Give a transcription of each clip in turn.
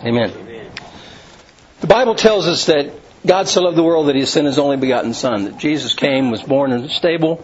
Amen. The Bible tells us that God so loved the world that He sent His only begotten Son. That Jesus came, was born in a stable,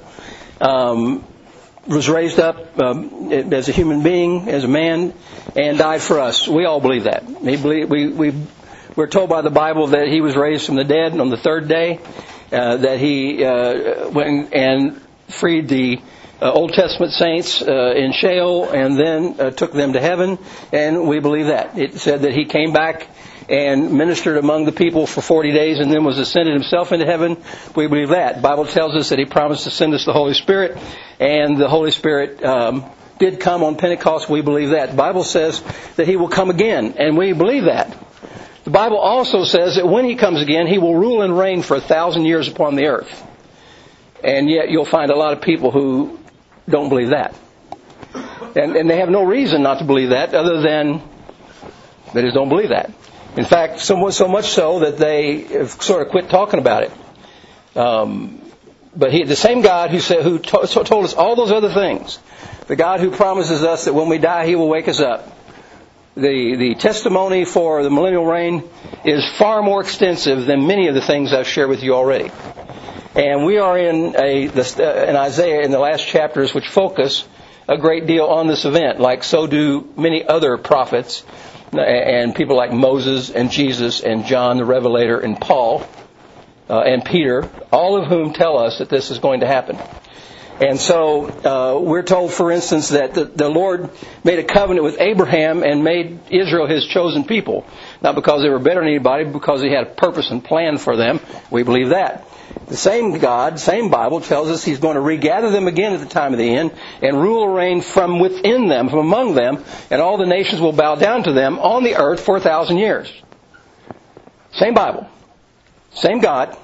was raised up as a human being, as a man, and died for us. We all believe that. We're told by the Bible that He was raised from the dead on the third day, that He went and freed the Old Testament saints in Sheol and then took them to heaven, and we believe that. It said that He came back and ministered among the people for 40 days and then was ascended Himself into heaven. We believe that. The Bible tells us that He promised to send us the Holy Spirit, and the Holy Spirit did come on Pentecost. We believe that. The Bible says that He will come again, and we believe that. The Bible also says that when He comes again, He will rule and reign for 1,000 years upon the earth. And yet you'll find a lot of people who don't believe that. And they have no reason not to believe that other than they just don't believe that. In fact, so much so that they have sort of quit talking about it. But the same God who told us all those other things, the God who promises us that when we die He will wake us up, the testimony for the millennial reign is far more extensive than many of the things I've shared with you already. And we are in Isaiah in the last chapters, which focus a great deal on this event, like so do many other prophets and people like Moses and Jesus and John the Revelator and Paul and Peter, all of whom tell us that this is going to happen. And so we're told, for instance, that the Lord made a covenant with Abraham and made Israel His chosen people. Not because they were better than anybody, but because He had a purpose and plan for them. We believe that. The same God, same Bible tells us He's going to regather them again at the time of the end and rule and reign from within them, from among them, and all the nations will bow down to them on the earth for 1,000 years. Same Bible. Same God.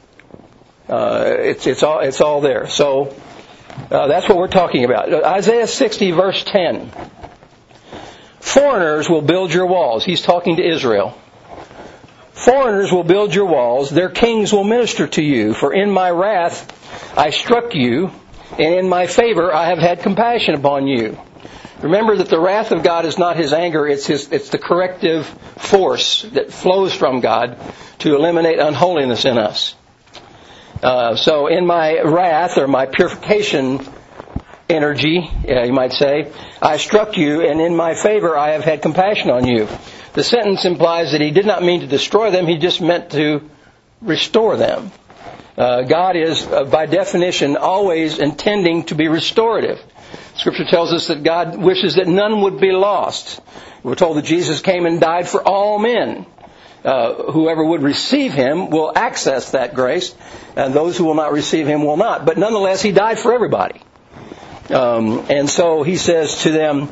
It's all there. So that's what we're talking about. Isaiah 60 verse 10. Foreigners will build your walls. He's talking to Israel. Foreigners will build your walls. Their kings will minister to you. For in my wrath I struck you, and in my favor I have had compassion upon you. Remember that the wrath of God is not His anger. It's the corrective force that flows from God to eliminate unholiness in us. So in my wrath, or my purification energy, you might say, I struck you, and in my favor I have had compassion on you. The sentence implies that He did not mean to destroy them, He just meant to restore them. God is, by definition, always intending to be restorative. Scripture tells us that God wishes that none would be lost. We're told that Jesus came and died for all men. Whoever would receive Him will access that grace, and those who will not receive Him will not. But nonetheless, He died for everybody. And so He says to them,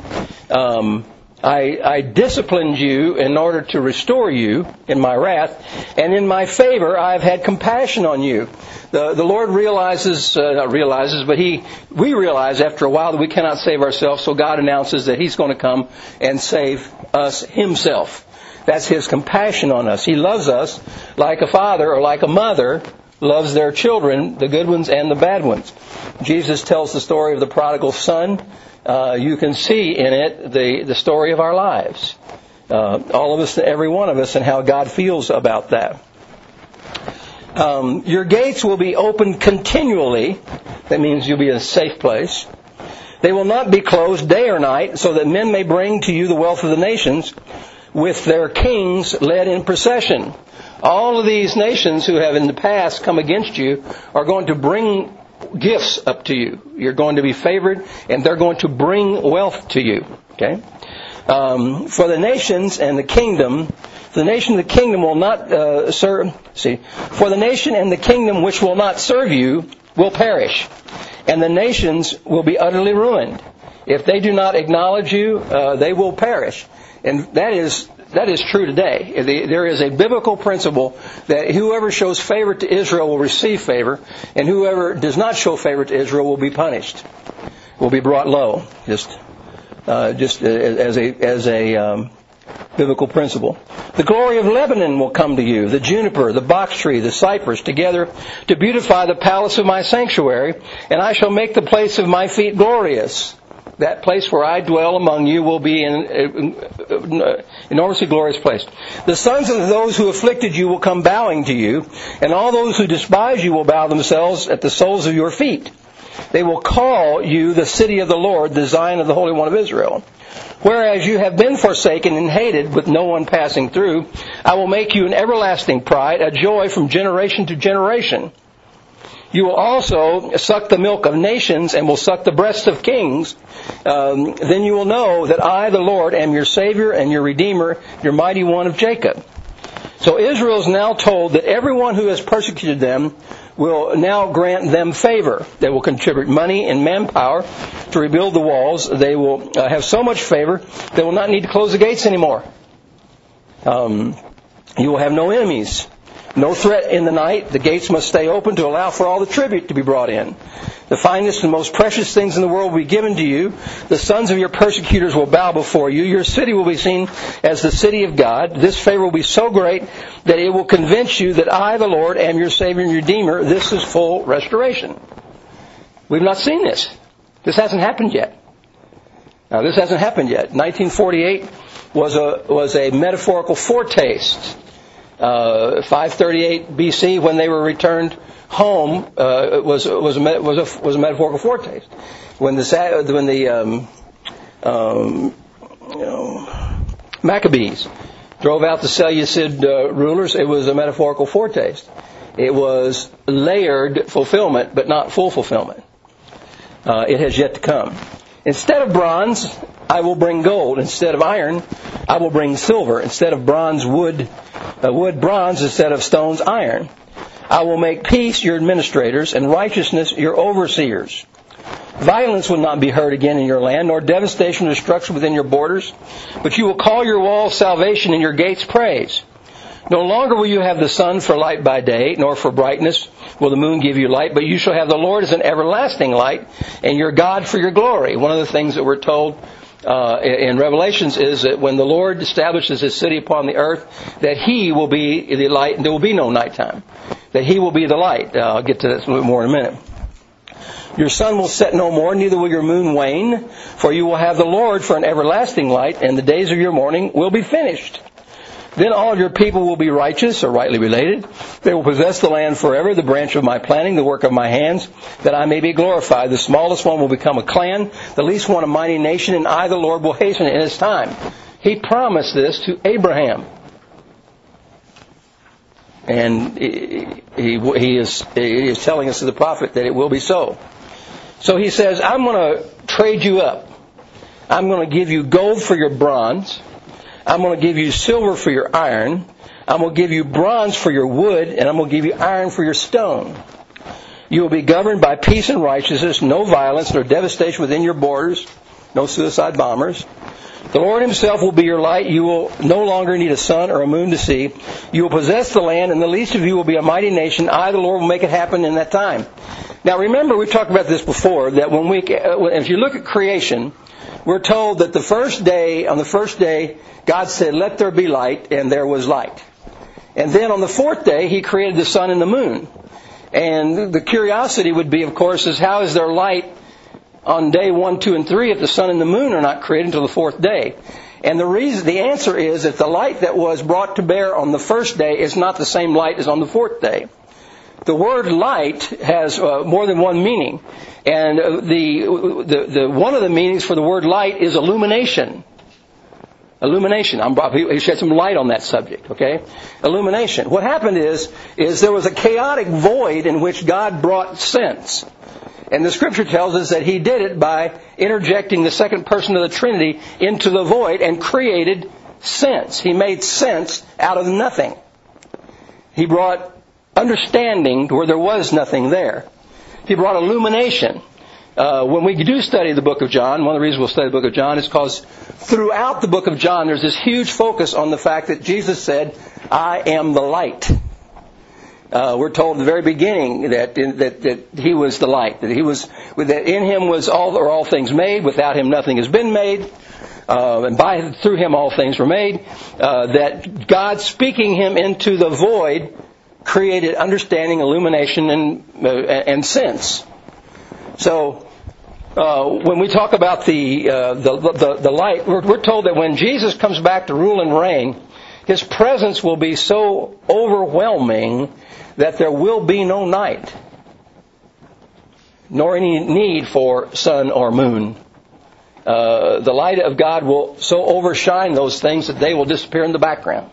I disciplined you in order to restore you in my wrath, and in my favor I have had compassion on you. The Lord we realize after a while that we cannot save ourselves, so God announces that He's going to come and save us Himself. That's His compassion on us. He loves us like a father or like a mother loves their children, the good ones and the bad ones. Jesus tells the story of the prodigal son. You can see in it the story of our lives. All of us, every one of us, and how God feels about that. Your gates will be open continually. That means you'll be in a safe place. They will not be closed day or night, so that men may bring to you the wealth of the nations, with their kings led in procession. All of these nations who have in the past come against you are going to bring gifts up to you. You're going to be favored, and they're going to bring wealth to you. Okay? For the nations and the kingdom, the nation and the kingdom will not serve. For the nation and the kingdom which will not serve you will perish, and the nations will be utterly ruined. If they do not acknowledge you, they will perish. And that is true today. There is a biblical principle that whoever shows favor to Israel will receive favor, and whoever does not show favor to Israel will be punished, will be brought low. Just as a biblical principle. The glory of Lebanon will come to you, the juniper, the box tree, the cypress, together to beautify the palace of my sanctuary, and I shall make the place of my feet glorious. that place where I dwell among you will be an enormously glorious place. The sons of those who afflicted you will come bowing to you, and all those who despise you will bow themselves at the soles of your feet. They will call you the city of the Lord, the Zion of the Holy One of Israel. Whereas you have been forsaken and hated with no one passing through, I will make you an everlasting pride, a joy from generation to generation. You will also suck the milk of nations and will suck the breasts of kings. Then you will know that I, the Lord, am your Savior and your Redeemer, your mighty one of Jacob. So Israel is now told that everyone who has persecuted them will now grant them favor. They will contribute money and manpower to rebuild the walls. They will have so much favor, they will not need to close the gates anymore. You will have no enemies. No threat in the night. The gates must stay open to allow for all the tribute to be brought in. The finest and most precious things in the world will be given to you. The sons of your persecutors will bow before you. Your city will be seen as the city of God. This favor will be so great that it will convince you that I, the Lord, am your Savior and Redeemer. This is full restoration. We've not seen this. This hasn't happened yet. Now, this hasn't happened yet. 1948 was a metaphorical foretaste. 538 BC, when they were returned home, was a metaphorical foretaste. When the Maccabees drove out the Seleucid rulers, it was a metaphorical foretaste. It was layered fulfillment, but not full fulfillment. It has yet to come. Instead of bronze, I will bring gold. Instead of iron, I will bring silver. Instead of bronze, wood, bronze. Instead of stones, iron. I will make peace your administrators and righteousness your overseers. Violence will not be heard again in your land, nor devastation or destruction within your borders. But you will call your walls salvation and your gates praise. No longer will you have the sun for light by day, nor for brightness will the moon give you light, but you shall have the Lord as an everlasting light, and your God for your glory. One of the things that we're told in Revelations is that when the Lord establishes His city upon the earth, that He will be the light, and there will be no nighttime. That He will be the light. I'll get to this a little bit more in a minute. Your sun will set no more, neither will your moon wane, for you will have the Lord for an everlasting light, and the days of your mourning will be finished. Then all of your people will be righteous, or rightly related. They will possess the land forever, the branch of my planting, the work of my hands, that I may be glorified. The smallest one will become a clan, the least one a mighty nation, and I, the Lord, will hasten it in His time. He promised this to Abraham. And he is telling us to the prophet that it will be so. So He says, I'm going to trade you up. I'm going to give you gold for your bronze. I'm going to give you silver for your iron. I'm going to give you bronze for your wood. And I'm going to give you iron for your stone. You will be governed by peace and righteousness, no violence nor devastation within your borders, no suicide bombers. The Lord Himself will be your light. You will no longer need a sun or a moon to see. You will possess the land, and the least of you will be a mighty nation. I, the Lord, will make it happen in that time. Now remember, we've talked about this before, that if you look at creation, we're told that on the first day, God said, let there be light, and there was light. And then on the fourth day, He created the sun and the moon. And the curiosity would be, of course, is how is there light on day 1, 2, and 3 if the sun and the moon are not created until the fourth day? And the answer is that the light that was brought to bear on the first day is not the same light as on the fourth day. The word light has more than one meaning. And the one of the meanings for the word light is illumination. Illumination. He shed some light on that subject, okay? Illumination. What happened is there was a chaotic void in which God brought sense. And the Scripture tells us that He did it by interjecting the second person of the Trinity into the void and created sense. He made sense out of nothing. He brought understanding to where there was nothing there. He brought illumination. When we do study the book of John, one of the reasons we'll study the book of John is because throughout the book of John there's this huge focus on the fact that Jesus said, I am the light. We're told at the very beginning that He was the light, that in Him was all things made. Without Him nothing has been made, and through Him all things were made. That God speaking Him into the void created understanding, illumination, and sense. So when we talk about the light, we're told that when Jesus comes back to rule and reign, His presence will be so overwhelming that there will be no night, nor any need for sun or moon. The light of God will so overshine those things that they will disappear in the background.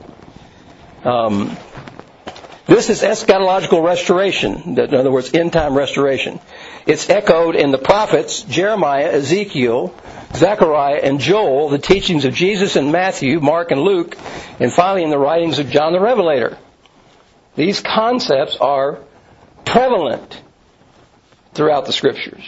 This is eschatological restoration. In other words, end-time restoration. It's echoed in the prophets, Jeremiah, Ezekiel, Zechariah, and Joel, the teachings of Jesus in Matthew, Mark, and Luke, and finally in the writings of John the Revelator. These concepts are prevalent throughout the Scriptures.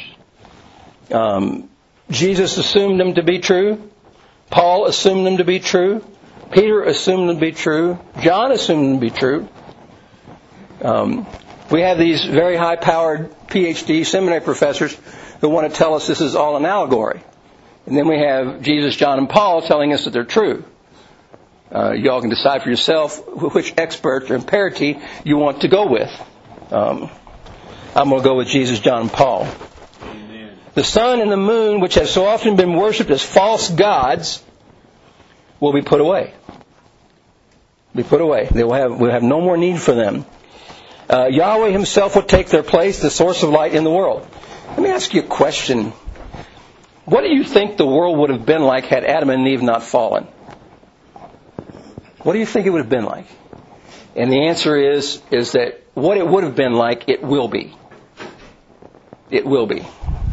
Jesus assumed them to be true. Paul assumed them to be true. Peter assumed them to be true. John assumed them to be true. We have these very high-powered PhD seminary professors who want to tell us this is all an allegory. And then we have Jesus, John, and Paul telling us that they're true. You all can decide for yourself which expert or imperity you want to go with. I'm going to go with Jesus, John, and Paul. Amen. The sun and the moon, which have so often been worshipped as false gods, will be put away. We'll have no more need for them. Yahweh Himself will take their place, the source of light in the world. Let me ask you a question. What do you think the world would have been like had Adam and Eve not fallen? What do you think it would have been like? And the answer is that what it would have been like, it will be. It will be.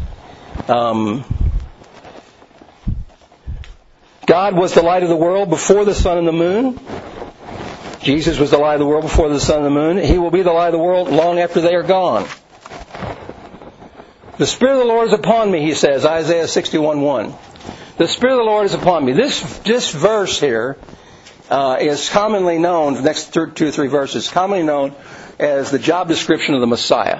God was the light of the world before the sun and the moon. Jesus was the light of the world before the sun and the moon. He will be the light of the world long after they are gone. The Spirit of the Lord is upon me, He says, Isaiah 61:1. The Spirit of the Lord is upon me. This verse here is commonly known, the next 2 or 3 verses, commonly known as the job description of the Messiah.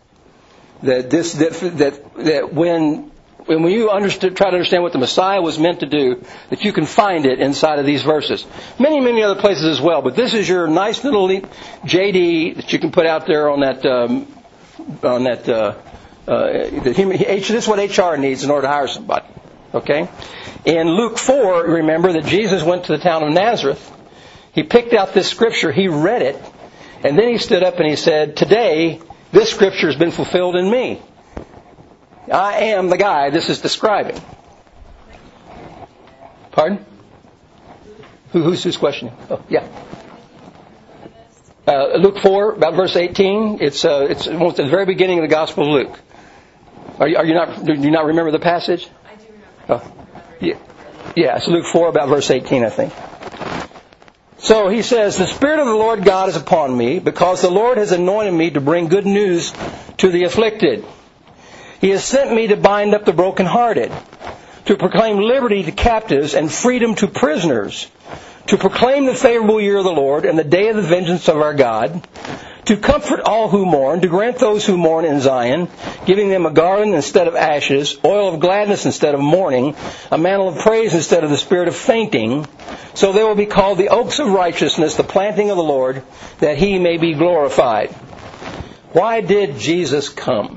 That when you try to understand what the Messiah was meant to do, that you can find it inside of these verses. Many, many other places as well, but this is your nice little JD that you can put out there on that. This is what HR needs in order to hire somebody. Okay? In Luke 4, remember that Jesus went to the town of Nazareth. He picked out this scripture, He read it, and then He stood up and He said, "Today, this scripture has been fulfilled in me. I am the guy this is describing." Pardon? Who's questioning? Oh, yeah. Luke 4, about verse 18. It's almost at the very beginning of the Gospel of Luke. Do you not remember the passage? I do remember. Oh. Yeah, it's Luke 4, about verse 18, I think. So He says, "The Spirit of the Lord God is upon me, because the Lord has anointed me to bring good news to the afflicted. He has sent me to bind up the brokenhearted, to proclaim liberty to captives and freedom to prisoners, to proclaim the favorable year of the Lord and the day of the vengeance of our God, to comfort all who mourn, to grant those who mourn in Zion, giving them a garland instead of ashes, oil of gladness instead of mourning, a mantle of praise instead of the spirit of fainting. So they will be called the oaks of righteousness, the planting of the Lord, that He may be glorified." Why did Jesus come?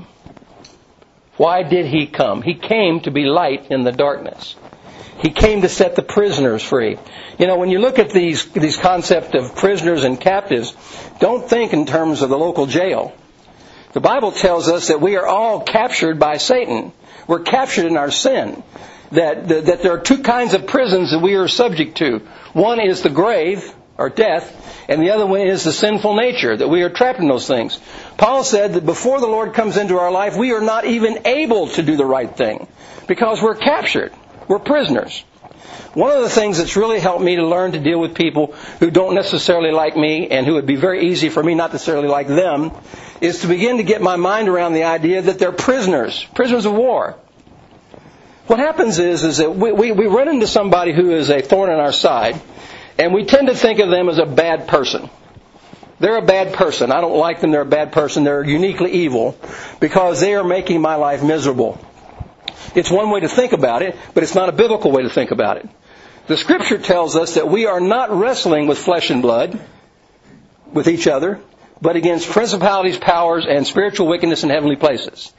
Why did He come? He came to be light in the darkness. He came to set the prisoners free. When you look at these concepts of prisoners and captives, don't think in terms of the local jail. The Bible tells us that we are all captured by Satan. We're captured in our sin. That there are 2 kinds of prisons that we are subject to. One is the grave, or death, and the other one is the sinful nature, that we are trapped in those things. Paul said that before the Lord comes into our life, we are not even able to do the right thing, because we're captured. We're prisoners. One of the things that's really helped me to learn to deal with people who don't necessarily like me, and who would be very easy for me not necessarily like them, is to begin to get my mind around the idea that they're prisoners of war. What happens is that we run into somebody who is a thorn in our side, and we tend to think of them as a bad person. They're a bad person. I don't like them. They're a bad person. They're uniquely evil because they are making my life miserable. It's one way to think about it, but it's not a biblical way to think about it. The Scripture tells us that we are not wrestling with flesh and blood, with each other, but against principalities, powers, and spiritual wickedness in heavenly places.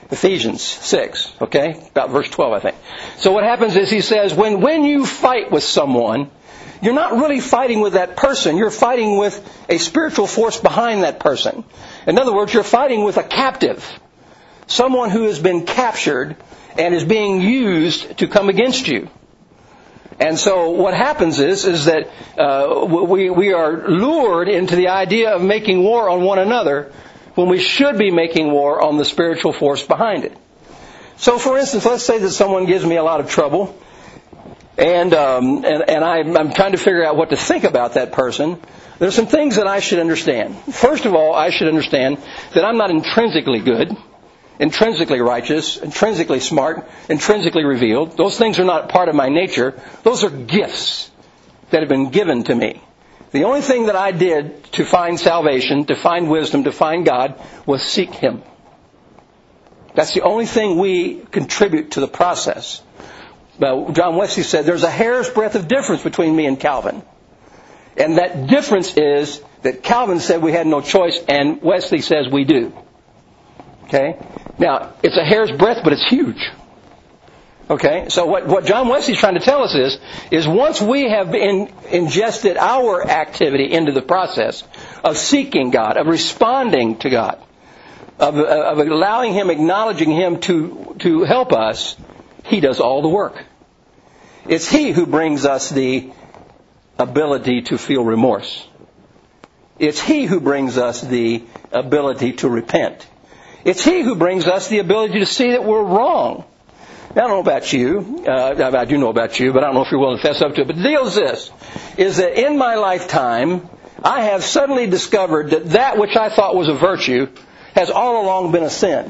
Ephesians 6, okay? About verse 12, I think. So what happens is he says, when you fight with someone, you're not really fighting with that person. You're fighting with a spiritual force behind that person. In other words, you're fighting with a captive. Someone who has been captured and is being used to come against you. And so what happens is that we are lured into the idea of making war on one another when we should be making war on the spiritual force behind it. So, for instance, let's say that someone gives me a lot of trouble, and I'm trying to figure out what to think about that person. There's some things that I should understand. First of all, I should understand that I'm not intrinsically good, intrinsically righteous, intrinsically smart, intrinsically revealed. Those things are not part of my nature. Those are gifts that have been given to me. The only thing that I did to find salvation, to find wisdom, to find God, was seek Him. That's the only thing we contribute to the process. John Wesley said, there's a hair's breadth of difference between me and Calvin. And that difference is that Calvin said we had no choice, and Wesley says we do. Okay? Now, it's a hair's breadth, but it's huge. Okay? So what John Wesley's trying to tell us is once we have ingested our activity into the process of seeking God, of responding to God, of allowing Him, acknowledging Him to help us, He does all the work. It's He who brings us the ability to feel remorse. It's He who brings us the ability to repent. It's He who brings us the ability to see that we're wrong. Now, I don't know about you. I do know about you, but I don't know if you're willing to fess up to it. But the deal is this, is that in my lifetime, I have suddenly discovered that which I thought was a virtue has all along been a sin.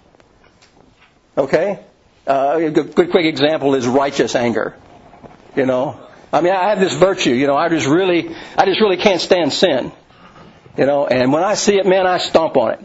Okay? A good quick example is righteous anger. You know? I mean, I have this virtue. You know, I just really can't stand sin. You know, and when I see it, man, I stomp on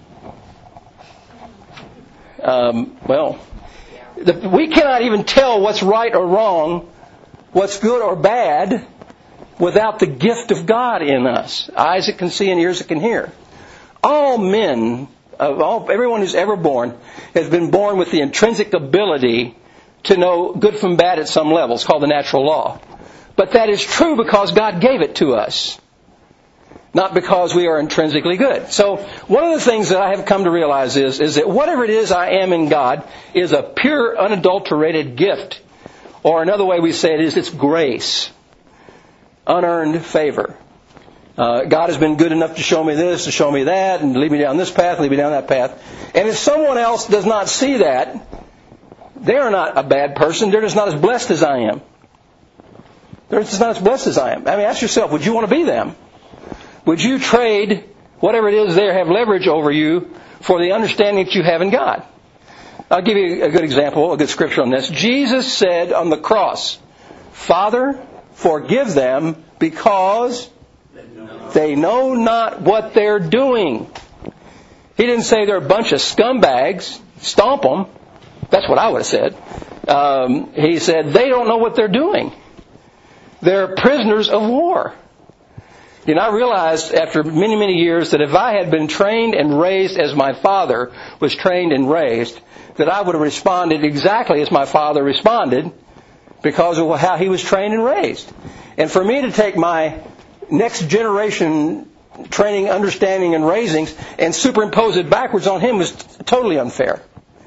it. We cannot even tell what's right or wrong, what's good or bad, without the gift of God in us. Eyes that can see and ears that can hear. All men, everyone who's ever born, has been born with the intrinsic ability to know good from bad at some level. It's called the natural law. But that is true because God gave it to us, not because we are intrinsically good. So one of the things that I have come to realize is that whatever it is I am in God is a pure, unadulterated gift. Or another way we say it is it's grace. Unearned favor. God has been good enough to show me this, to show me that, and lead me down this path, lead me down that path. And if someone else does not see that, they are not a bad person. They're just not as blessed as I am. They're just not as blessed as I am. I mean, ask yourself, would you want to be them? Would you trade whatever it is they have leverage over you for the understanding that you have in God? I'll give you a good example, a good scripture on this. Jesus said on the cross, Father, forgive them because they know not what they're doing. He didn't say they're a bunch of scumbags. Stomp them. That's what I would have said. He said they don't know what they're doing. They're prisoners of war. You know, I realized after many, many years that if I had been trained and raised as my father was trained and raised, that I would have responded exactly as my father responded because of how he was trained and raised. And for me to take my next generation training, understanding, and raisings and superimpose it backwards on him was totally unfair.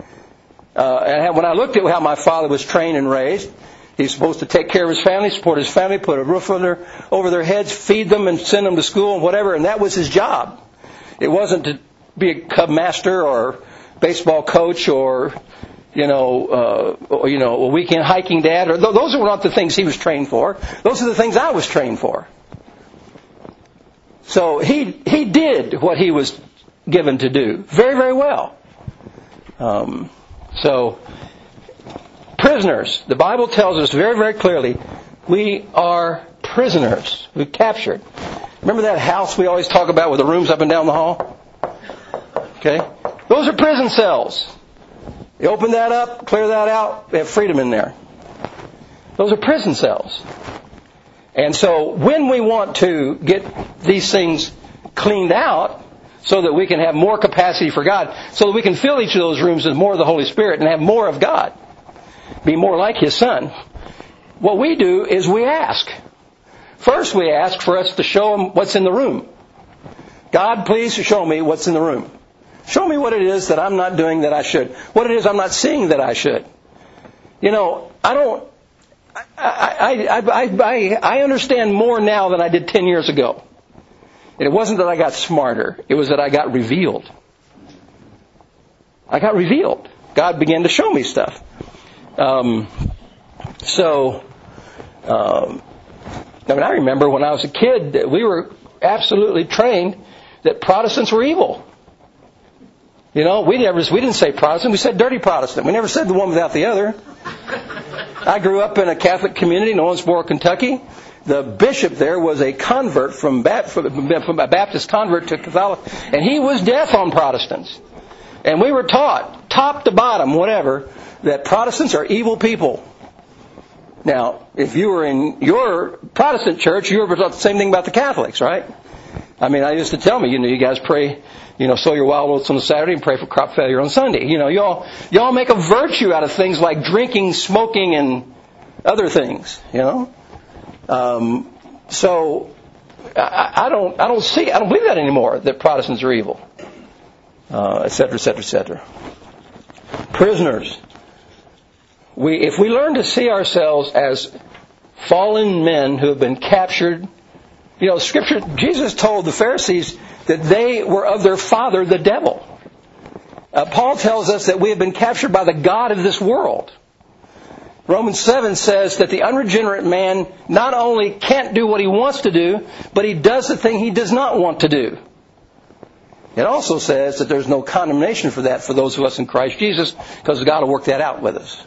And when I looked at how my father was trained and raised, he's supposed to take care of his family, support his family, put a roof over their heads, feed them and send them to school and whatever, and that was his job. It wasn't to be a cub master or baseball coach or, a weekend hiking dad. Or those are not the things he was trained for. Those are the things I was trained for. So he did what he was given to do very, very well. Prisoners. The Bible tells us very, very clearly, we are prisoners. We're captured. Remember that house we always talk about with the rooms up and down the hall? Okay? Those are prison cells. You open that up, clear that out, they have freedom in there. Those are prison cells. And so when we want to get these things cleaned out, so that we can have more capacity for God, so that we can fill each of those rooms with more of the Holy Spirit and have more of God, be more like His Son. What we do is we ask. First we ask for us to show Him what's in the room. God, please show me what's in the room. Show me what it is that I'm not doing that I should. What it is I'm not seeing that I should. You know, I understand more now than I did 10 years ago. And it wasn't that I got smarter. It was that I got revealed. I got revealed. God began to show me stuff. I remember when I was a kid, we were absolutely trained that Protestants were evil. You know, we didn't say Protestant, we said dirty Protestant. We never said the one without the other. I grew up in a Catholic community in Owensboro, Kentucky. The bishop there was a convert from a Baptist convert to Catholic, and he was deaf on Protestants. And we were taught, top to bottom, whatever, that Protestants are evil people. Now, if you were in your Protestant church, you were taught the same thing about the Catholics, right? I mean, I used to tell me, you guys pray, sow your wild oats on a Saturday and pray for crop failure on Sunday. Y'all make a virtue out of things like drinking, smoking, and other things, So, I don't believe that anymore, that Protestants are evil. Et cetera, et cetera, et cetera. Prisoners. If we learn to see ourselves as fallen men who have been captured, Scripture, Jesus told the Pharisees that they were of their father, the devil. Paul tells us that we have been captured by the god of this world. Romans 7 says that the unregenerate man not only can't do what he wants to do, but he does the thing he does not want to do. It also says that there's no condemnation for that for those of us in Christ Jesus, because God will work that out with us.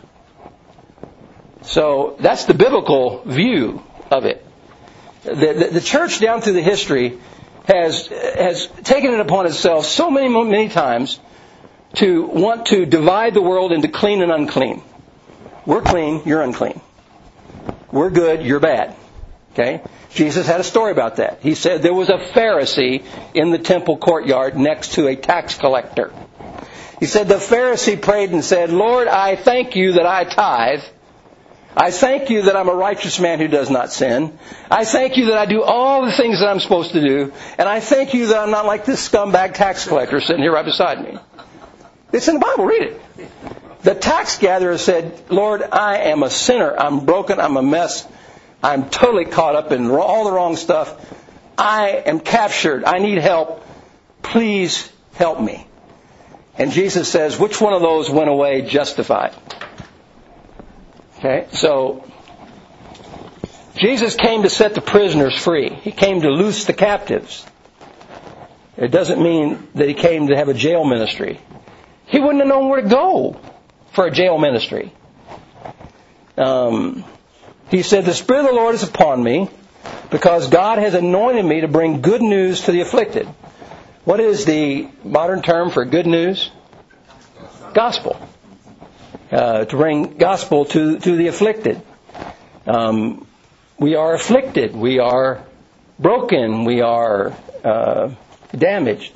So that's the biblical view of it. The church down through the history has taken it upon itself so many times to want to divide the world into clean and unclean. We're clean, you're unclean. We're good, you're bad. Okay? Jesus had a story about that. He said there was a Pharisee in the temple courtyard next to a tax collector. He said the Pharisee prayed and said, Lord, I thank you that I tithe. I thank you that I'm a righteous man who does not sin. I thank you that I do all the things that I'm supposed to do. And I thank you that I'm not like this scumbag tax collector sitting here right beside me. It's in the Bible. Read it. The tax gatherer said, Lord, I am a sinner. I'm broken. I'm a mess. I'm totally caught up in all the wrong stuff. I am captured. I need help. Please help me. And Jesus says, which one of those went away justified? Okay, so Jesus came to set the prisoners free. He came to loose the captives. It doesn't mean that He came to have a jail ministry. He wouldn't have known where to go for a jail ministry. He said, the Spirit of the Lord is upon me because God has anointed me to bring good news to the afflicted. What is the modern term for good news? Gospel. To bring gospel to the afflicted. We are afflicted. We are broken. We are damaged.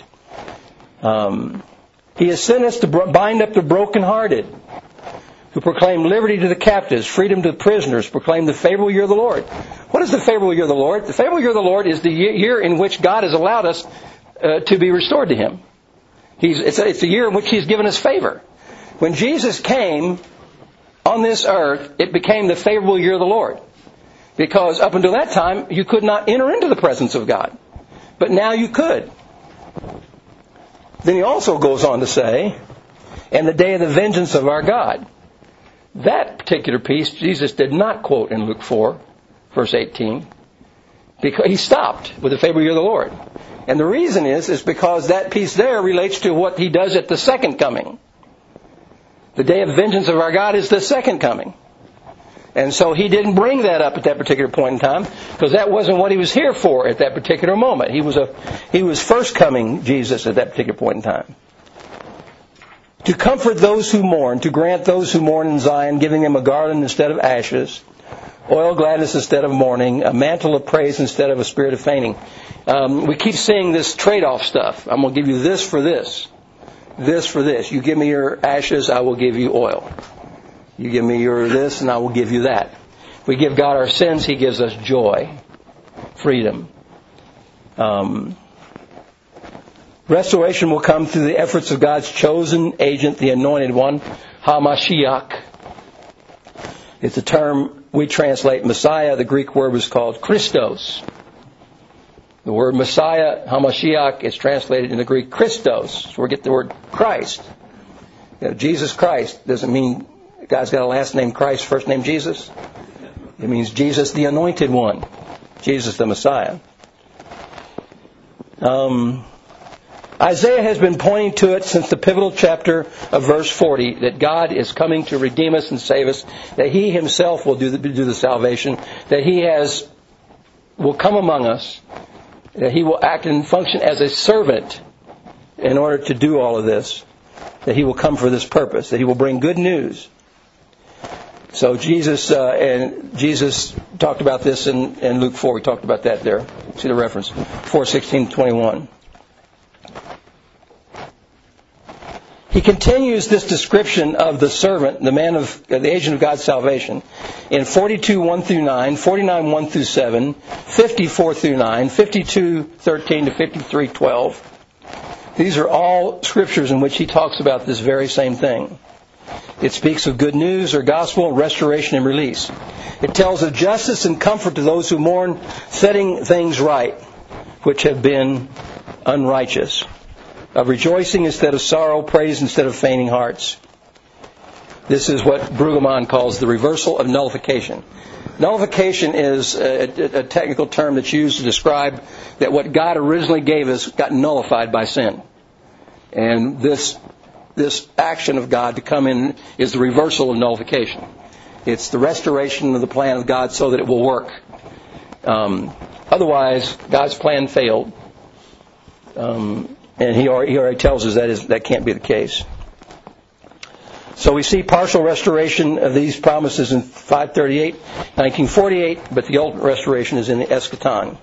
He has sent us to bind up the brokenhearted, who proclaim liberty to the captives, freedom to the prisoners, proclaim the favorable year of the Lord. What is the favorable year of the Lord? The favorable year of the Lord is the year in which God has allowed us to be restored to Him. It's a year in which He's given us favor. When Jesus came on this earth, it became the favorable year of the Lord. Because up until that time, you could not enter into the presence of God. But now you could. Then He also goes on to say, and the day of the vengeance of our God. That particular piece, Jesus did not quote in Luke 4, verse 18. Because He stopped with the favorable year of the Lord. And the reason is because that piece there relates to what He does at the second coming. The day of vengeance of our God is the second coming. And so He didn't bring that up at that particular point in time, because that wasn't what He was here for at that particular moment. He was first coming Jesus at that particular point in time. To comfort those who mourn, to grant those who mourn in Zion, giving them a garland instead of ashes, oil of gladness instead of mourning, a mantle of praise instead of a spirit of fainting. We keep seeing this trade-off stuff. I'm going to give you this for this. This for this. You give me your ashes, I will give you oil. You give me your this, and I will give you that. If we give God our sins, He gives us joy, freedom. Restoration will come through the efforts of God's chosen agent, the Anointed One, HaMashiach. It's a term we translate Messiah. The Greek word was called Christos. The word Messiah, HaMashiach, is translated in the Greek Christos. So we get the word Christ. Jesus Christ doesn't mean God's got a last name Christ, first name Jesus. It means Jesus the Anointed One. Jesus the Messiah. Isaiah has been pointing to it since the pivotal chapter of verse 40, that God is coming to redeem us and save us, that He Himself will do the salvation, that He will come among us, that He will act and function as a servant in order to do all of this, that He will come for this purpose, that He will bring good news. So Jesus talked about this in Luke 4. We talked about that there. See the reference, 4:16-21. He continues this description of the servant, the agent of God's salvation, in 42:1-9, 49:1-7, 54:9, 52:13-53:12. These are all scriptures in which he talks about this very same thing. It speaks of good news or gospel, restoration and release. It tells of justice and comfort to those who mourn, setting things right, which have been unrighteous. Of rejoicing instead of sorrow, praise instead of fainting hearts. This is what Brueggemann calls the reversal of nullification. Nullification is a technical term that's used to describe that what God originally gave us got nullified by sin. And this action of God to come in is the reversal of nullification. It's the restoration of the plan of God so that it will work. Otherwise, God's plan failed. And he already tells us that can't be the case. So we see partial restoration of these promises in 538, 1948, but the ultimate restoration is in the eschaton.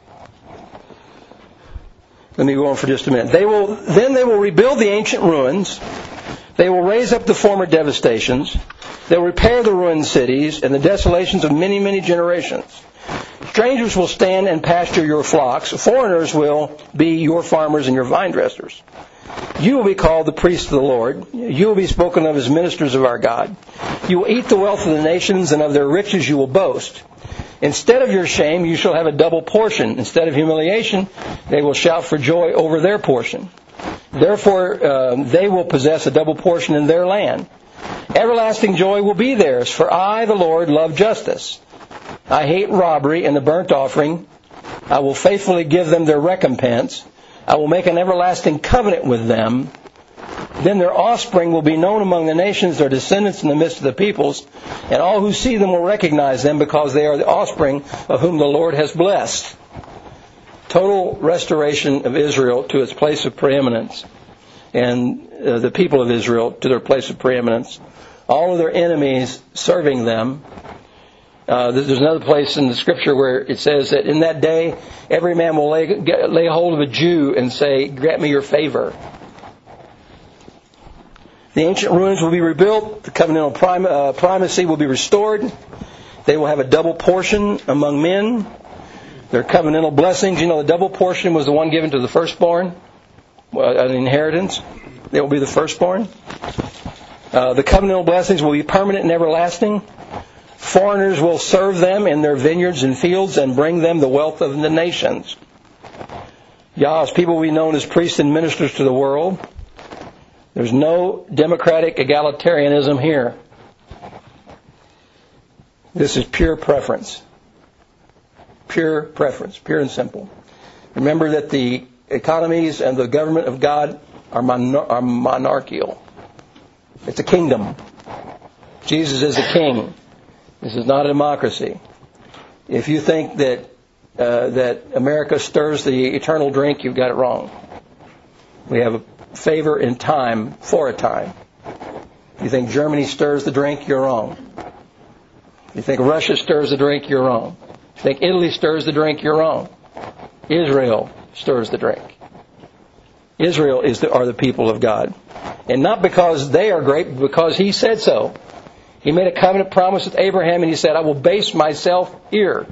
Let me go on for just a minute. They will rebuild the ancient ruins. They will raise up the former devastations. They will repair the ruined cities and the desolations of many, many generations. Strangers will stand and pasture your flocks. Foreigners will be your farmers and your vine dressers. You will be called the priests of the Lord. You will be spoken of as ministers of our God. You will eat the wealth of the nations, and of their riches you will boast. Instead of your shame, you shall have a double portion. Instead of humiliation, they will shout for joy over their portion. Therefore, they will possess a double portion in their land. Everlasting joy will be theirs, for I, the Lord, love justice. I hate robbery and the burnt offering. I will faithfully give them their recompense. I will make an everlasting covenant with them. Then their offspring will be known among the nations, their descendants in the midst of the peoples, and all who see them will recognize them because they are the offspring of whom the Lord has blessed. Total restoration of Israel to its place of preeminence, and the people of Israel to their place of preeminence. All of their enemies serving them. There's another place in the Scripture where it says that in that day, every man will lay hold of a Jew and say, "Grant me your favor." The ancient ruins will be rebuilt. The covenantal primacy will be restored. They will have a double portion among men. Their covenantal blessings, the double portion was the one given to the firstborn, an inheritance. They will be the firstborn. The covenantal blessings will be permanent and everlasting. Foreigners will serve them in their vineyards and fields and bring them the wealth of the nations. Yah's people will be known as priests and ministers to the world. There's no democratic egalitarianism here. This is pure preference. Pure preference, pure and simple. Remember that the economies and the government of God are monarchical. It's a kingdom. Jesus is a king. This is not a democracy. If you think that America stirs the eternal drink, you've got it wrong. We have a favor in time for a time. If you think Germany stirs the drink, you're wrong. You think Russia stirs the drink, you're wrong. You think Italy stirs the drink, you're wrong. Israel stirs the drink. Israel are the people of God. And not because they are great, but because He said so. He made a covenant promise with Abraham, and He said, I will base myself here.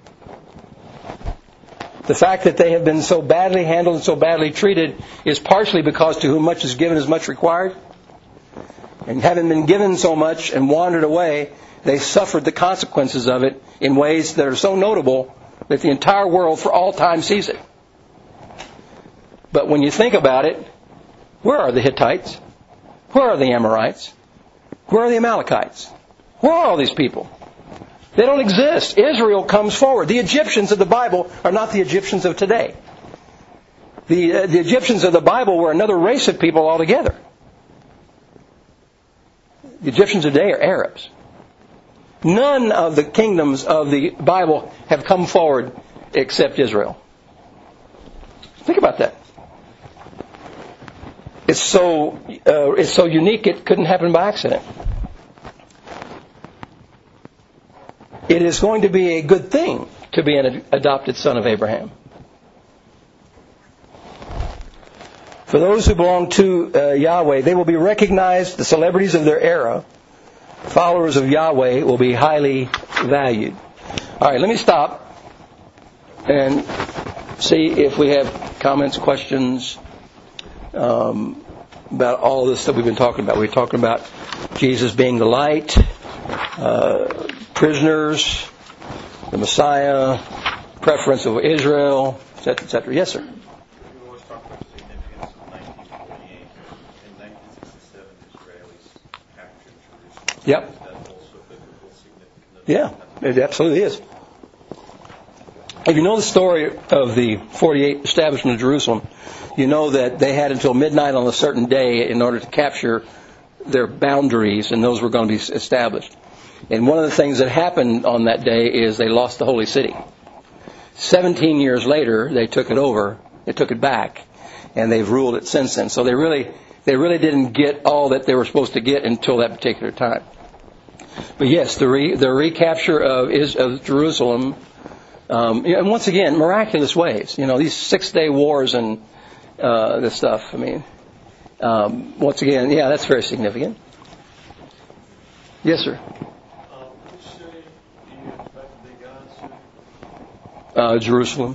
The fact that they have been so badly handled and so badly treated is partially because to whom much is given is much required. And having been given so much and wandered away, they suffered the consequences of it in ways that are so notable that the entire world for all time sees it. But when you think about it, where are the Hittites? Where are the Amorites? Where are the Amalekites? Where are all these people? They don't exist. Israel comes forward. The Egyptians of the Bible are not the Egyptians of today. The Egyptians of the Bible were another race of people altogether. The Egyptians of today are Arabs. None of the kingdoms of the Bible have come forward except Israel. Think about that. It's so unique it couldn't happen by accident. It is going to be a good thing to be an adopted son of Abraham. For those who belong to Yahweh, they will be recognized, the celebrities of their era. Followers of Yahweh will be highly valued. All right, let me stop and see if we have comments, questions about all this that we've been talking about. We're talking about Jesus being the light, prisoners, the Messiah, preference of Israel, etc., etc. Yes, sir. We always talk about the significance of 1948. In 1967, Israelis captured Jerusalem. Yep. Is that also biblical significance? Yeah, it absolutely is. If you know the story of the 48 establishment of Jerusalem, you know that they had until midnight on a certain day in order to capture their boundaries, and those were going to be established. And one of the things that happened on that day is they lost the holy city. 17 years later, they took it over, they took it back, and they've ruled it since then. So they really didn't get all that they were supposed to get until that particular time. But yes, the recapture of Jerusalem, and once again, miraculous ways. You know, these 6-day wars and this stuff. I mean, once again, yeah, that's very significant. Yes, sir. Which city do you expect to be God's city? Jerusalem.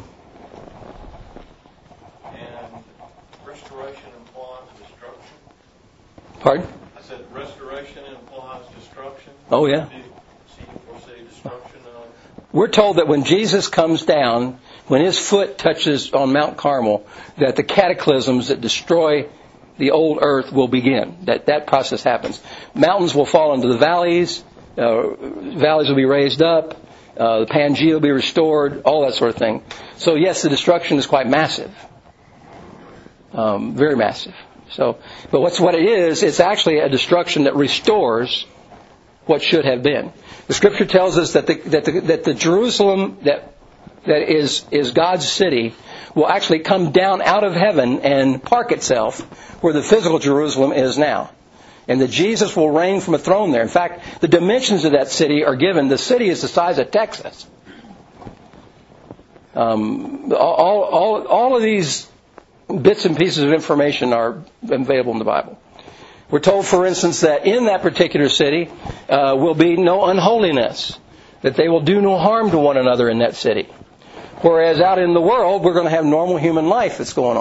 And restoration implies destruction? Pardon? I said restoration implies destruction? Oh, yeah. Do you foresee destruction of? We're told that when Jesus comes down, when His foot touches on Mount Carmel, that the cataclysms that destroy the old earth will begin. That process happens. Mountains will fall into the valleys. Valleys will be raised up. The Pangea will be restored. All that sort of thing. So yes, the destruction is quite massive. Very massive. So, but what it is, it's actually a destruction that restores what should have been. The Scripture tells us that the Jerusalem that is God's city will actually come down out of heaven and park itself where the physical Jerusalem is now. And that Jesus will reign from a throne there. In fact, the dimensions of that city are given. The city is the size of Texas. All of these bits and pieces of information are available in the Bible. We're told, for instance, that in that particular city will be no unholiness. That they will do no harm to one another in that city. Whereas out in the world, we're going to have normal human life that's going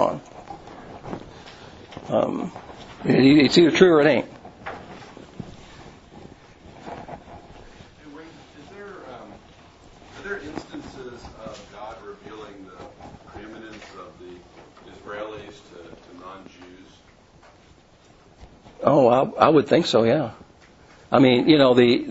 on. It's either true or it ain't. Are there instances of God revealing the preeminence of the Israelis to non-Jews? Oh, I would think so. Yeah. I mean, you know,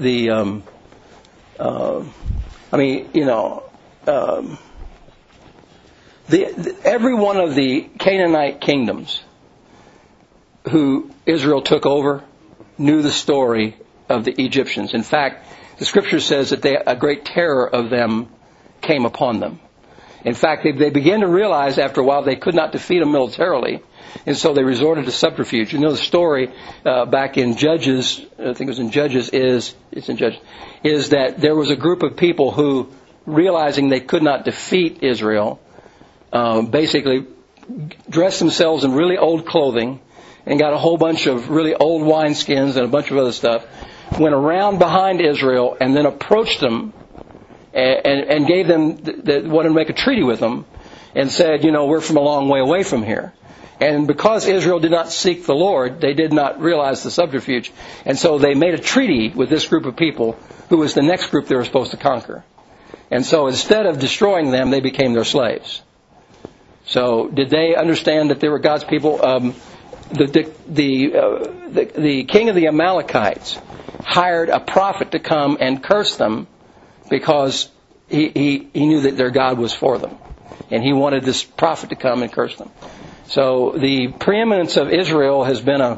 every one of the Canaanite kingdoms who Israel took over knew the story of the Egyptians. In fact, the Scripture says that a great terror of them came upon them. In fact, they began to realize after a while they could not defeat them militarily, And so they resorted to subterfuge. You know the story back in Judges, I think it was in Judges, is that there was a group of people who, realizing they could not defeat Israel, basically dressed themselves in really old clothing and got a whole bunch of really old wineskins and a bunch of other stuff, went around behind Israel and then approached them and gave them, wanted to make a treaty with them and said, we're from a long way away from here. And because Israel did not seek the Lord, they did not realize the subterfuge. And so they made a treaty with this group of people who was the next group they were supposed to conquer. And so instead of destroying them, they became their slaves. So did they understand that they were God's people? The king of the Amalekites hired a prophet to come and curse them because he knew that their God was for them. And he wanted this prophet to come and curse them. So the preeminence of Israel has been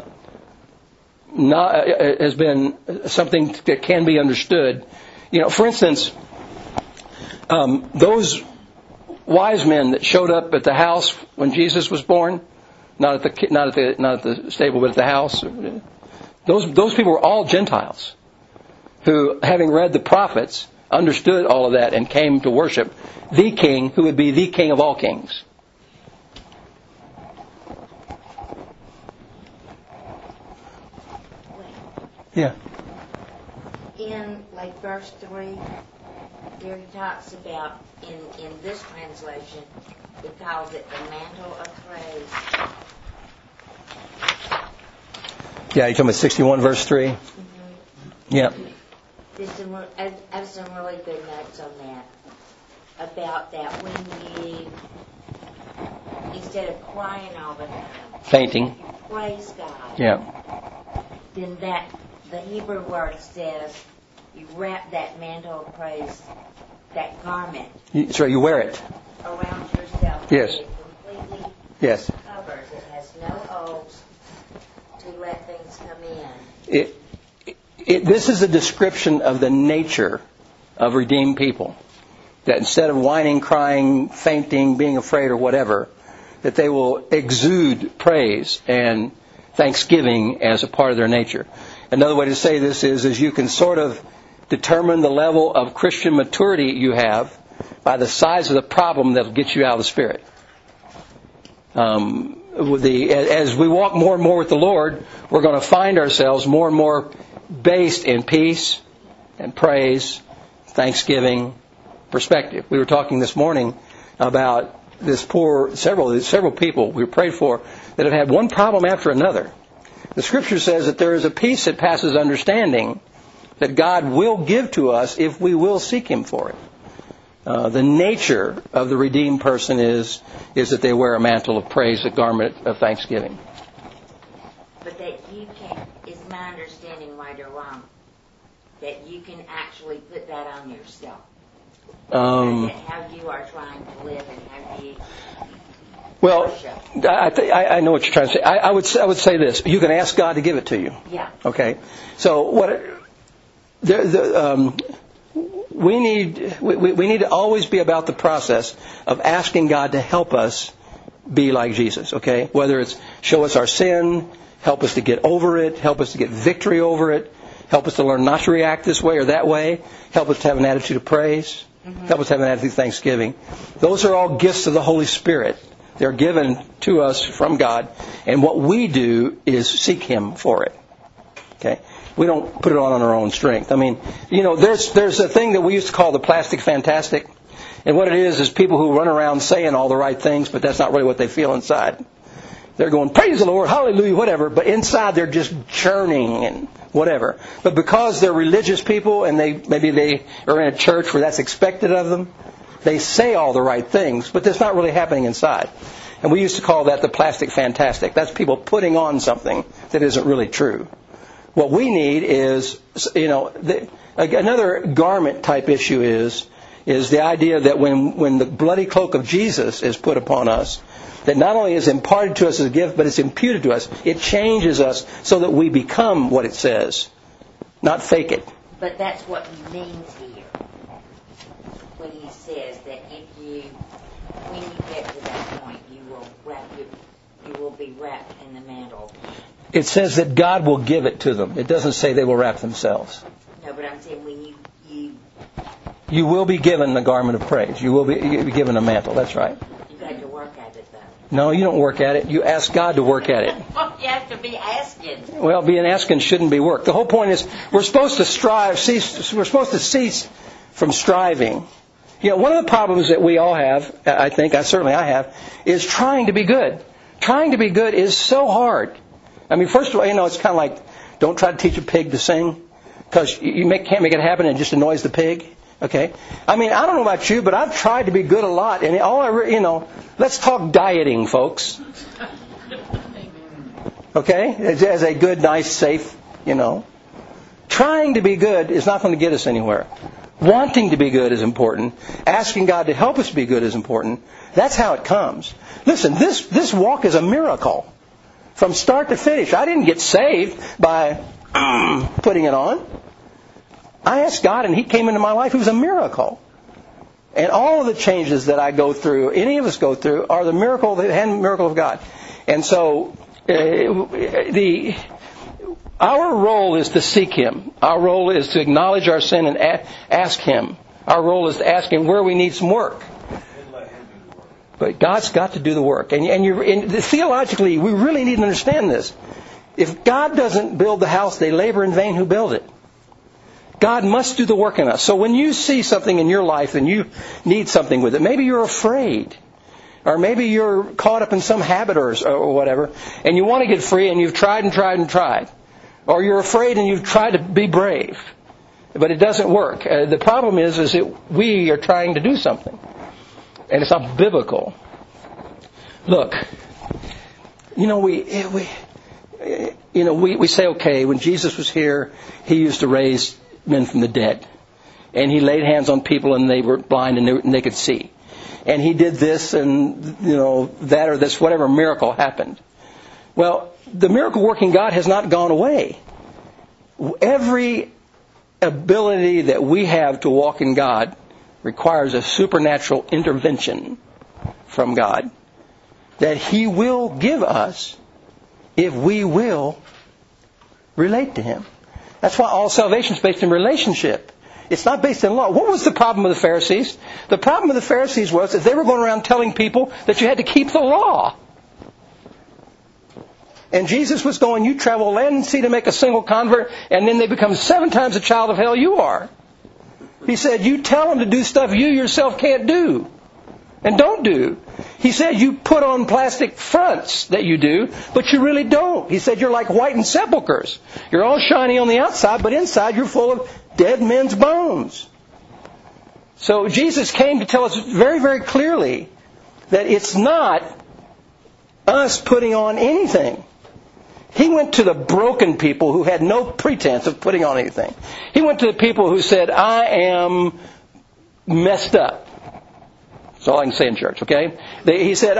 something that can be understood. For instance, those wise men that showed up at the house when Jesus was born, not at the stable, but at the house, those people were all Gentiles who, having read the prophets, understood all of that and came to worship the king who would be the king of all kings. Yeah. In verse 3, there he talks about, in this translation, it calls it the mantle of praise. Yeah, you're talking about 61 verse 3? Mm-hmm. Yeah. I have some really good notes on that. About that when you, instead of crying all the time, Fainting. you praise God. Yeah. Then the Hebrew word says, you wrap that mantle of praise, that garment. That's right, you wear it. Around yourself. Yes. It completely Yes. covers. It has no holes to let things come in. This is a description of the nature of redeemed people. That instead of whining, crying, fainting, being afraid or whatever, that they will exude praise and thanksgiving as a part of their nature. Another way to say this is you can sort of determine the level of Christian maturity you have by the size of the problem that will get you out of the Spirit. As we walk more and more with the Lord, we're going to find ourselves more and more based in peace and praise, thanksgiving, perspective. We were talking this morning about several people we prayed for that have had one problem after another. The Scripture says that there is a peace that passes understanding that God will give to us if we will seek Him for it. The nature of the redeemed person is that they wear a mantle of praise, a garment of thanksgiving. But that you can, is my understanding right or wrong, that you can actually put that on yourself. How you are trying to live and how you worship. I know what you're trying to say. I would say this: you can ask God to give it to you. Yeah. Okay. So we need to always be about the process of asking God to help us be like Jesus. Okay. Whether it's show us our sin, help us to get over it, help us to get victory over it, help us to learn not to react this way or that way, help us to have an attitude of praise. Help us have an attitude of thanksgiving. Those are all gifts of the Holy Spirit. They're given to us from God. And what we do is seek Him for it. Okay? We don't put it on our own strength. I mean, there's a thing that we used to call the plastic fantastic. And what it is people who run around saying all the right things, but that's not really what they feel inside. They're going, praise the Lord, hallelujah, whatever. But inside they're just churning and whatever. But because they're religious people and maybe they are in a church where that's expected of them, they say all the right things, but that's not really happening inside. And we used to call that the plastic fantastic. That's people putting on something that isn't really true. What we need is, another garment type issue is the idea that when the bloody cloak of Jesus is put upon us, that not only is imparted to us as a gift, but it's imputed to us. It changes us so that we become what it says, not fake it. But that's what He means here when He says that when you get to that point, you will be wrapped in the mantle. It says that God will give it to them. It doesn't say they will wrap themselves. No, but I'm saying when you will be given the garment of praise. You will be given a mantle. That's right. You got to work at it, though. No, you don't work at it. You ask God to work at it. You have to be asking. Well, being asking shouldn't be work. The whole point is we're supposed to we're supposed to cease from striving. You know, one of the problems that we all have, I certainly have, is trying to be good. Trying to be good is so hard. I mean, first of all, it's kind of like don't try to teach a pig to sing because you can't make it happen and it just annoys the pig. Okay? I mean, I don't know about you, but I've tried to be good a lot. And let's talk dieting, folks. Okay? As a good, nice, safe, Trying to be good is not going to get us anywhere. Wanting to be good is important. Asking God to help us be good is important. That's how it comes. Listen, this walk is a miracle. From start to finish. I didn't get saved by putting it on. I asked God and He came into my life. It was a miracle. And all of the changes that I go through, any of us go through, are the miracle of God. And so our role is to seek Him. Our role is to acknowledge our sin and ask Him. Our role is to ask Him where we need some work. But God's got to do the work. And theologically, we really need to understand this. If God doesn't build the house, they labor in vain who build it. God must do the work in us. So when you see something in your life and you need something with it, maybe you're afraid. Or maybe you're caught up in some habit or whatever, and you want to get free and you've tried and tried and tried. Or you're afraid and you've tried to be brave. But it doesn't work. The problem is that we are trying to do something. And it's not biblical. Look, we say, okay, when Jesus was here, He used to raise men from the dead. And He laid hands on people and they were blind and they could see. And He did this and, that or this, whatever miracle happened. Well, the miracle working God has not gone away. Every ability that we have to walk in God requires a supernatural intervention from God that He will give us if we will relate to Him. That's why all salvation is based in relationship. It's not based in law. What was the problem with the Pharisees? The problem with the Pharisees was that they were going around telling people that you had to keep the law. And Jesus was going, you travel land and sea to make a single convert, and then they become 7 times the child of hell you are. He said, you tell them to do stuff you yourself can't do and don't do. He said, you put on plastic fronts that you do, but you really don't. He said, you're like whitened sepulchres. You're all shiny on the outside, but inside you're full of dead men's bones. So Jesus came to tell us very, very clearly that it's not us putting on anything. He went to the broken people who had no pretense of putting on anything. He went to the people who said, I am messed up. That's all I can say in church, okay? They said,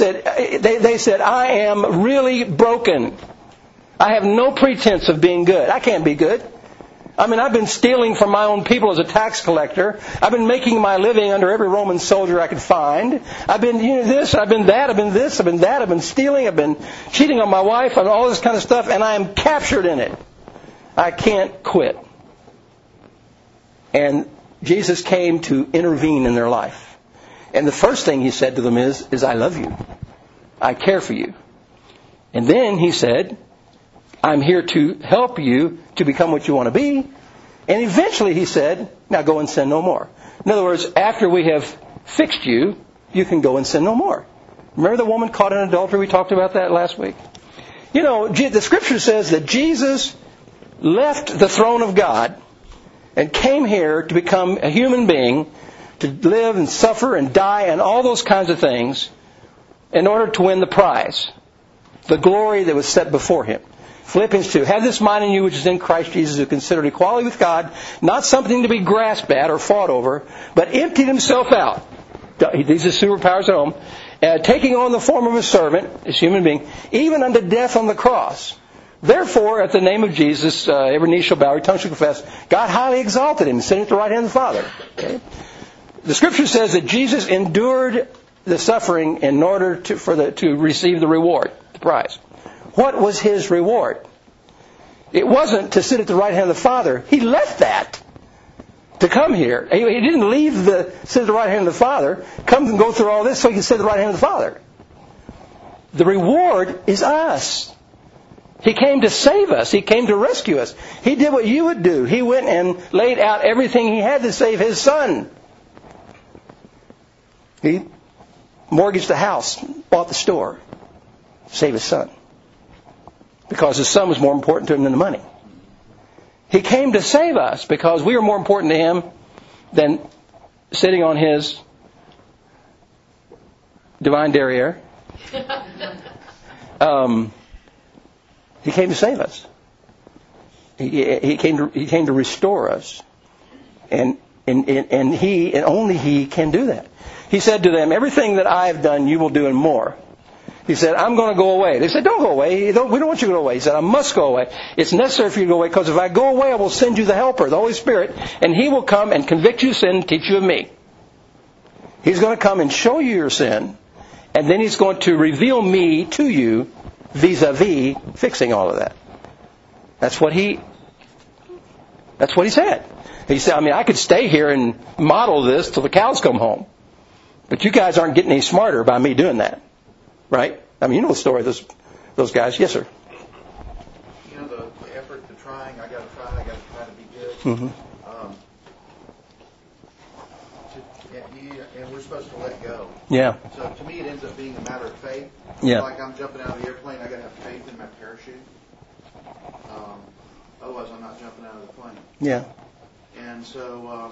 I am really broken. I have no pretense of being good. I can't be good. I mean, I've been stealing from my own people as a tax collector. I've been making my living under every Roman soldier I could find. I've been this, I've been that, I've been this, I've been that, I've been stealing, I've been cheating on my wife, and all this kind of stuff, and I am captured in it. I can't quit. And Jesus came to intervene in their life. And the first thing He said to them is I love you. I care for you. And then He said, I'm here to help you to become what you want to be. And eventually He said, now go and sin no more. In other words, after we have fixed you, you can go and sin no more. Remember the woman caught in adultery? We talked about that last week. The Scripture says that Jesus left the throne of God and came here to become a human being, to live and suffer and die and all those kinds of things in order to win the prize, the glory that was set before Him. Philippians 2, have this mind in you which is in Christ Jesus, who considered equality with God not something to be grasped at or fought over, but emptied Himself out. These are superpowers at home. Taking on the form of a servant, a human being, even unto death on the cross. Therefore, at the name of Jesus, every knee shall bow, every tongue shall confess, God highly exalted Him, sitting at the right hand of the Father. Okay? The Scripture says that Jesus endured the suffering in order to receive the reward, the prize. What was his reward? It wasn't to sit at the right hand of the Father. He left that to come here. He didn't leave the sit at the right hand of the Father, come and go through all this so he could sit at the right hand of the Father. The reward is us. He came to save us. He came to rescue us. He did what you would do. He went and laid out everything he had to save his son. He mortgaged the house, bought the store, save his son. Because his son was more important to him than the money. He came to save us because we are more important to him than sitting on his divine derriere. He came to save us. He came to restore us, and only He can do that. He said to them, "Everything that I have done, you will do and more." He said, "I'm going to go away." They said, "Don't go away. We don't want you to go away." He said, "I must go away. It's necessary for you to go away because if I go away, I will send you the Helper, the Holy Spirit, and He will come and convict you of sin and teach you of me." He's going to come and show you your sin, and then He's going to reveal me to you vis-a-vis fixing all of that. That's what He said. He said, I could stay here and model this till the cows come home. But you guys aren't getting any smarter by me doing that. Right? You know the story of those guys. Yes, sir. You know, the effort, the trying, I got to try to be good. Mm-hmm. And we're supposed to let go. Yeah. So to me, it ends up being a matter of faith. Yeah. Like I'm jumping out of the airplane, I got to have faith in my parachute. Otherwise, I'm not jumping out of the plane. Yeah. And so,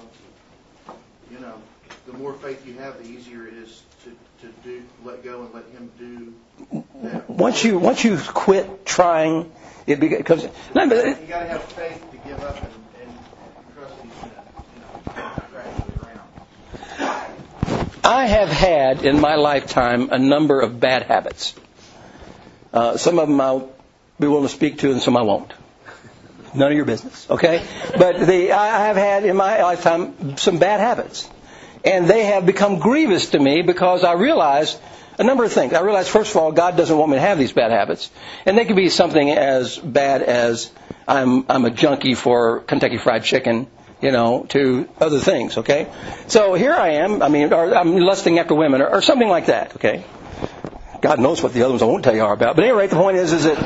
the more faith you have, the easier it is to let go and let Him do that. Once you quit trying, because you got to have faith to give up and trust He's going to crash to the ground. I have had in my lifetime a number of bad habits. Some of them I'll be willing to speak to, and some I won't. None of your business, okay? But I have had in my lifetime some bad habits. And they have become grievous to me because I realize a number of things. I realize, first of all, God doesn't want me to have these bad habits. And they could be something as bad as I'm a junkie for Kentucky Fried Chicken, to other things, okay? So here I am, or I'm lusting after women or something like that, okay? God knows what the other ones I won't tell you are about. But at any rate, the point is that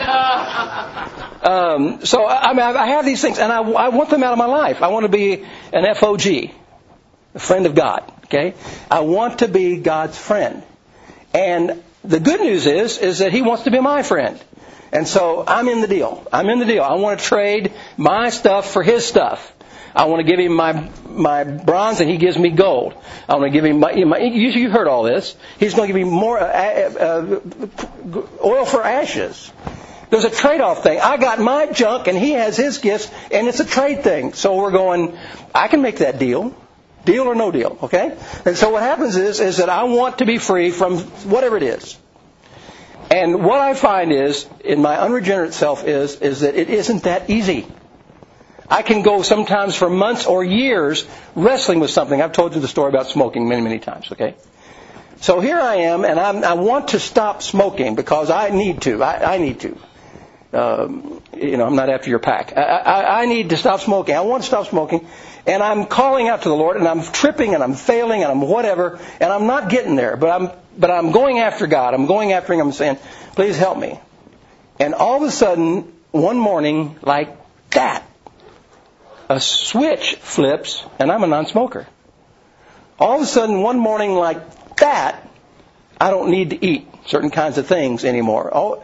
I have these things, and I want them out of my life. I want to be an FOG, a friend of God, okay? I want to be God's friend. And the good news is that He wants to be my friend. And so I'm in the deal. I want to trade my stuff for His stuff. I want to give Him my bronze and He gives me gold. I want to give Him you heard all this. He's going to give me more oil for ashes. There's a trade-off thing. I got my junk and He has His gifts, and it's a trade thing. So we're going, I can make that deal. Deal or no deal, okay? And so what happens is that I want to be free from whatever it is. And what I find is, in my unregenerate self, is that it isn't that easy. I can go sometimes for months or years wrestling with something. I've told you the story about smoking many, many times, okay? So here I am, and I want to stop smoking because I need to. I need to. I'm not after your pack. I need to stop smoking. I want to stop smoking. And I'm calling out to the Lord, and I'm tripping, and I'm failing, and I'm whatever, and I'm not getting there. But I'm going after God. I'm going after Him. I'm saying, please help me. And all of a sudden, one morning, like that, a switch flips, and I'm a non-smoker. All of a sudden, one morning like that, I don't need to eat certain kinds of things anymore.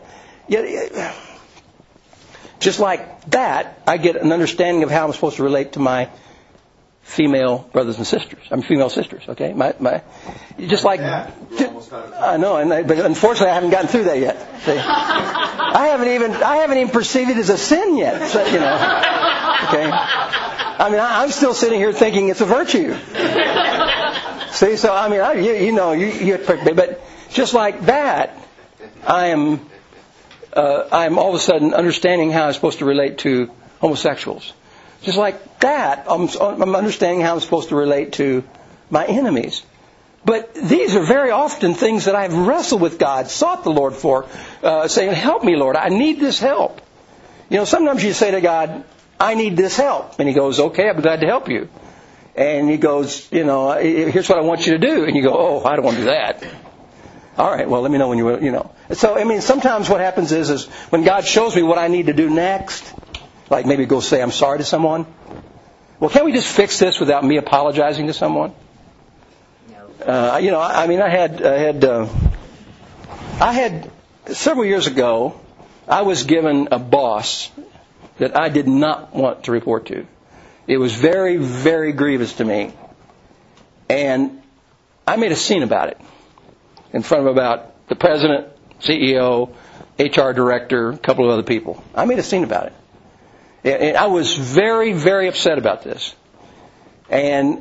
Just like that, I get an understanding of how I'm supposed to relate to my female brothers and sisters. female sisters, okay? Just like, I know, but unfortunately I haven't gotten through that yet. See? I haven't even perceived it as a sin yet, so, okay? I'm still sitting here thinking it's a virtue. See, so, but just like that, I'm all of a sudden understanding how I'm supposed to relate to homosexuals. Just like that, I'm understanding how I'm supposed to relate to my enemies. But these are very often things that I've wrestled with God, sought the Lord for, saying, help me, Lord, I need this help. Sometimes you say to God, I need this help. And He goes, okay, I'll be glad to help you. And He goes, here's what I want you to do. And you go, oh, I don't want to do that. All right, well, let me know when you. So, sometimes what happens is when God shows me what I need to do next, like maybe go say I'm sorry to someone. Well, can't we just fix this without me apologizing to someone? I had several years ago, I was given a boss that I did not want to report to. It was very, very grievous to me. And I made a scene about it in front of about the president, CEO, HR director, a couple of other people. I made a scene about it. And I was very, very upset about this. And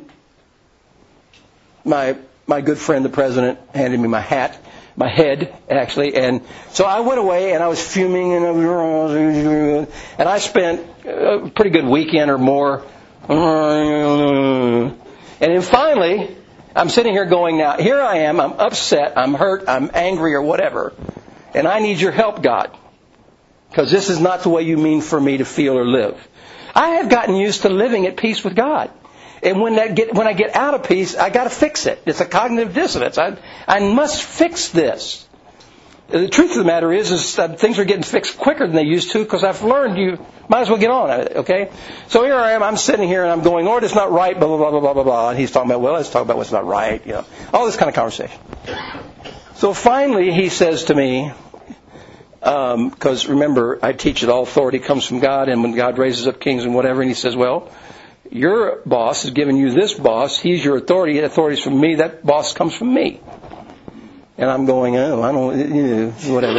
my good friend, the president, handed me my head, actually. And so I went away, and I was fuming, and I spent a pretty good weekend or more. And then finally, I'm sitting here going, now, here I am, I'm upset, I'm hurt, I'm angry, or whatever. And I need your help, God. Because this is not the way you mean for me to feel or live. I have gotten used to living at peace with God. And when I get out of peace, I got to fix it. It's a cognitive dissonance. I must fix this. The truth of the matter is that things are getting fixed quicker than they used to because I've learned you might as well get on it. Okay? So here I am. I'm sitting here and I'm going, Lord, it's not right. Blah blah blah blah blah blah blah. And He's talking about, well, let's talk about what's not right. All this kind of conversation. So finally, He says to me, because remember, I teach that all authority comes from God, and when God raises up kings and whatever, and He says, well, your boss has given you this boss. He's your authority. Authority's from me. That boss comes from me. And I'm going, oh, I don't, whatever.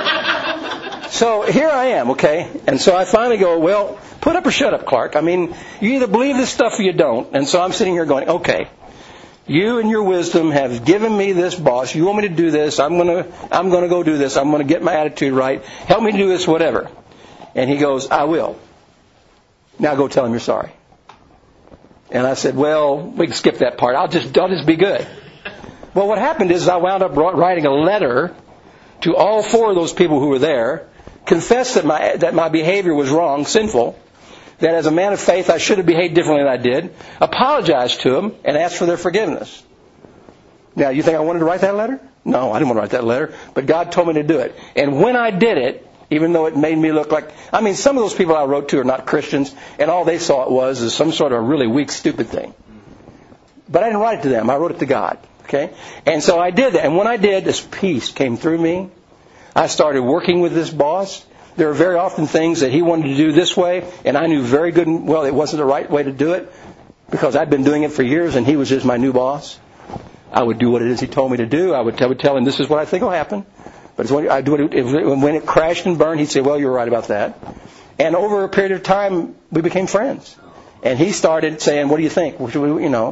So here I am, okay? And so I finally go, well, put up or shut up, Clark. You either believe this stuff or you don't. And so I'm sitting here going, okay, you and your wisdom have given me this boss. You want me to do this. I'm going to go do this. I'm going to get my attitude right. Help me do this, whatever. And he goes, I will. Now go tell him you're sorry. And I said, well, we can skip that part. I'll just be good. Well, what happened is I wound up writing a letter to all four of those people who were there, confessed that my behavior was wrong, sinful, that as a man of faith I should have behaved differently than I did, apologized to them, and asked for their forgiveness. Now, you think I wanted to write that letter? No, I didn't want to write that letter, but God told me to do it. And when I did it, even though it made me look like, some of those people I wrote to are not Christians, and all they saw it was is some sort of really weak, stupid thing. But I didn't write it to them. I wrote it to God. Okay? And so I did that. And when I did, this peace came through me. I started working with this boss. There were very often things that he wanted to do this way, and I knew very good and well it wasn't the right way to do it because I'd been doing it for years, and he was just my new boss. I would do what it is he told me to do. I would tell him this is what I think will happen. But it's when it crashed and burned, he'd say, well, you're right about that. And over a period of time, we became friends. And he started saying, what do you think? You know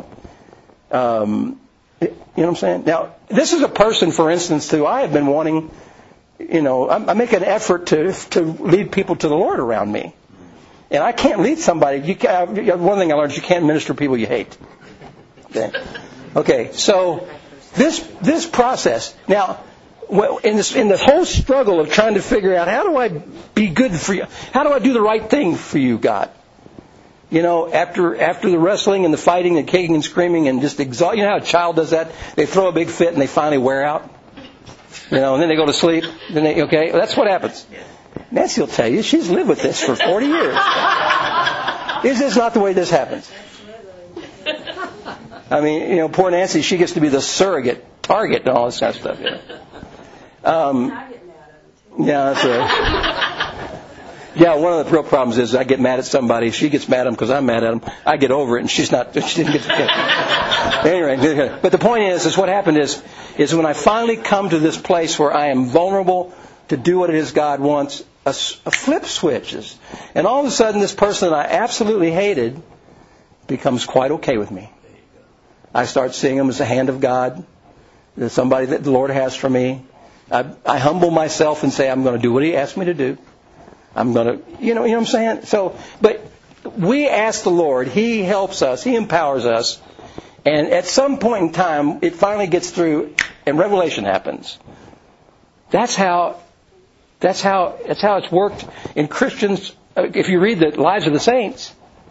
what I'm saying? Now, this is a person, for instance, who I have been wanting, I make an effort to lead people to the Lord around me. And I can't lead somebody. One thing I learned is you can't minister to people you hate. Okay, so this process. Now, in the whole struggle of trying to figure out how do I be good for you? How do I do the right thing for you, God? After the wrestling and the fighting and kicking and screaming and just exhaust. You know how a child does that? They throw a big fit and they finally wear out. And then they go to sleep. That's what happens. Nancy will tell you she's lived with this for 40 years. Is this not the way this happens? Poor Nancy, she gets to be the surrogate target and all this kind of stuff. Yeah, that's right. Yeah, one of the real problems is I get mad at somebody. She gets mad at them because I'm mad at them. I get over it, and she didn't get to get it. Anyway, but the point is what happened is when I finally come to this place where I am vulnerable to do what it is God wants, a flip switches. And all of a sudden, this person that I absolutely hated becomes quite okay with me. I start seeing him as the hand of God, as somebody that the Lord has for me. I humble myself and say, I'm going to do what He asked me to do. I'm going to, you know what I'm saying? So, but we ask the Lord. He helps us. He empowers us. And at some point in time, it finally gets through, and revelation happens. That's how it's worked in Christians. If you read the lives of the saints,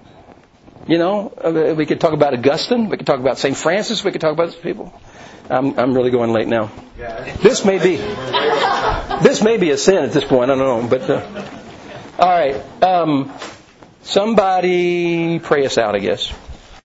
we could talk about Augustine, we could talk about St. Francis, we could talk about these people. I'm really going late now. This may be a sin at this point. I don't know, but all right. Somebody pray us out, I guess.